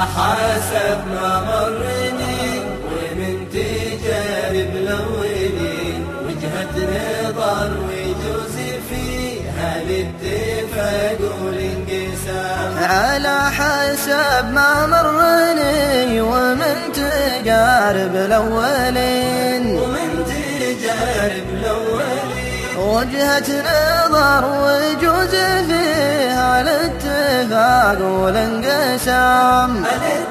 حسب ما مرني ومن تجارب الأولين وجهة نظر ويجوز فيها الاتفاق والانقسام. على حسب ما مرني ومن تجارب الأولين وجهة نظر ويجوز فيها الاتفاق والانقسام.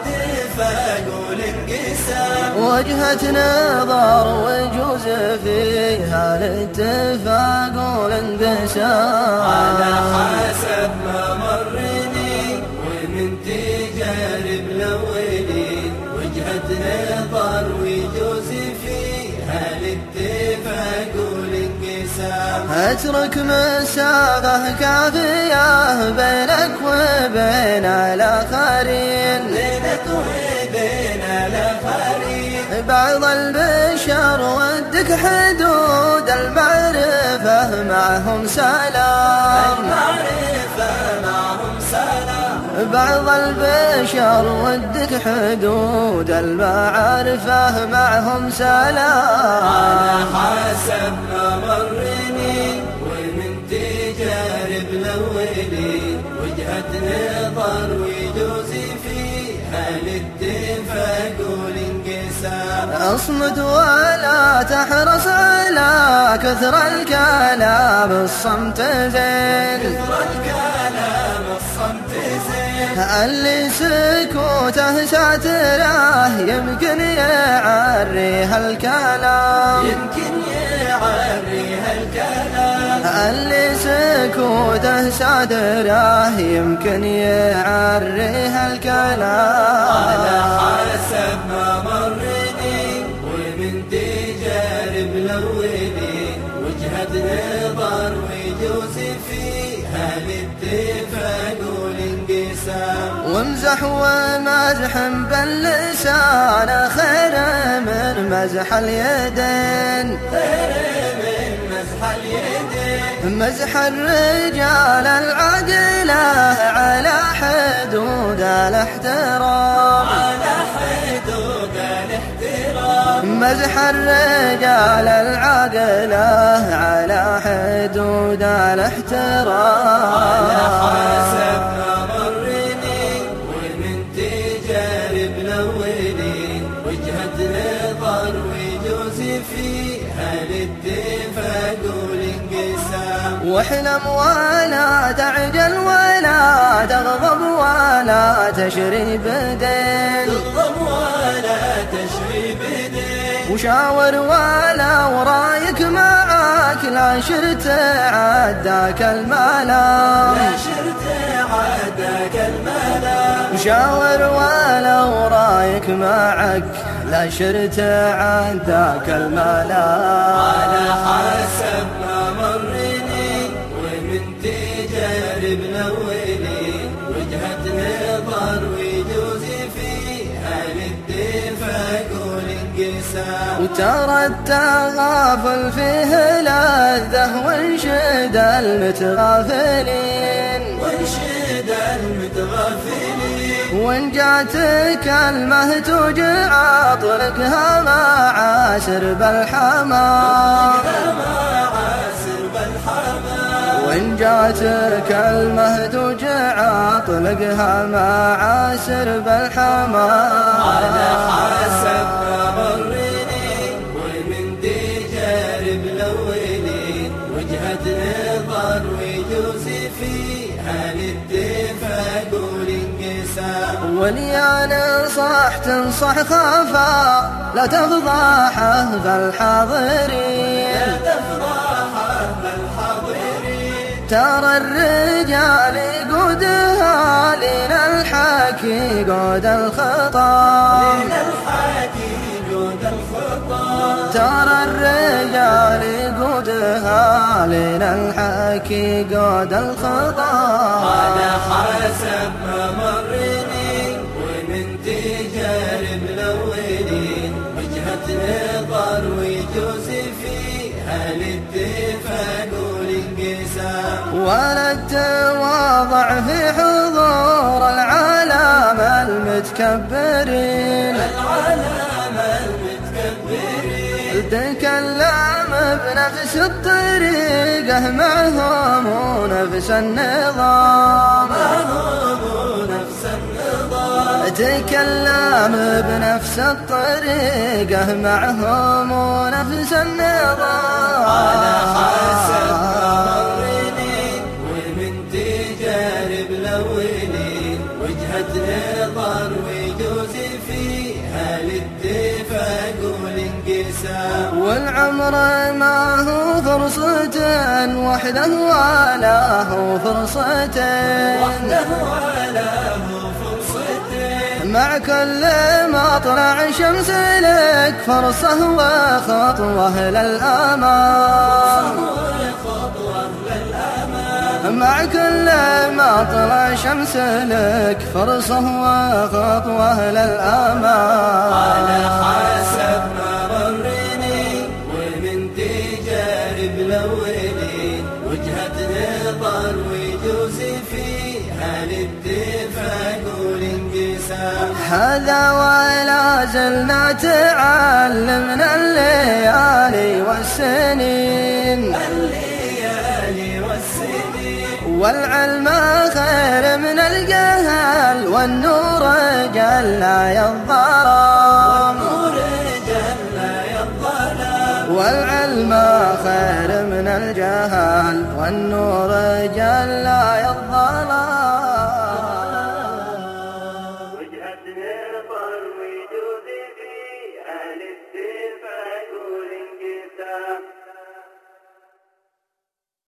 وجهة نظر ويجوز فيها الاتفاق والانقسام. على حسب ما مرني ومن تجارب الأولين وجهة نظر ويجوز فيها الاتفاق والانقسام. اترك مسافة كافية بينك وبين الآخرين بعض البشر ودك حدود المعرفة معهم سلام. بعض البشر ودك حدود المعرفة معهم سلام. على حسب ما مرني ومن تجارب الأولين وجهة نظر ويجوز فيها الاتفاق والانقسام. اصمت ولا تحرص على كثر الكلام الصمت زين. اللي سكوته ساتره يمكن يعريها الكلام. اللي سكوته ساتره يمكن يعريها الكلام. على حسب ما مرني ومن تجارب الأولين وجهة نظر ويجوز فيها الاتفاق والانقسام. وامزح ومزح باللسان خير من مزح اليدين. مزح الرجال العقلة على حدود الاحترام. مزح الرجال العقلة على حدود الاحترام. على حسب ما مرني ومن تجارب الأولين وجهة نظر ويجوز فيها الاتفاق والانقسام. واحلم ولا تعجل ولا تغضب ولا تشري بدين. وشاور ولا ورايك معاك لا شرت عداك الملام. وشاور ولا ورايك معك لا شرت عداك الملام. على حسب ما مرني ومن تجارب الأولين وجهة نظر ويجوز فيها الاتفاق والانقسام. وترى التغافل فيه لذة وانشد المتغافلين. وإن جاتك كلمة توجع اطلقها مع سرب الحمام. وإن جاتك كلمة توجع اطلقها مع سرب الحمام. على حسب ما مرني ومن تجارب الأولين وجهة نظر ويجوز فيها الاتفاق والانقسام. وليان صح تنصح خافا لا تفضحه بالحاضرين. ترى الرجال يقودها لنا الحكي قود الخطا. ترى الرجال يقودها لنا الحكي قود الخطا. على حسب ما مرني ومن تجارب الأولين وجهة نظر ويجوز فيها الاتفاق والانقسام. ولا التواضع في حضور العالم المتكبرين تكلم بنفس الطريقة معهم ونفس النظام تكلم بنفس الطريقة معهم ونفس النظام. على حسب مرني ومن تجارب الأولين وجهة نظر ويجوز فيها الاتفاق والانقسام. والعمر ما هو فرصة وحده ولا هو فرصتين مع كل مطلع شمس لك فرصة وخطوة للأمام. مع كل مطلع شمس لك فرصة وخطوة للأمام. على حسب ما مرني ومن تجارب الأولين وجهة نظر ويجوز فيها الاتفاق والانقسام. هذا ولا زلنا تعلمنا الليالي والسنين والعلم خير من الجهل والنور جل الظلام. والعلم خير من الجهل والنور جل الظلام.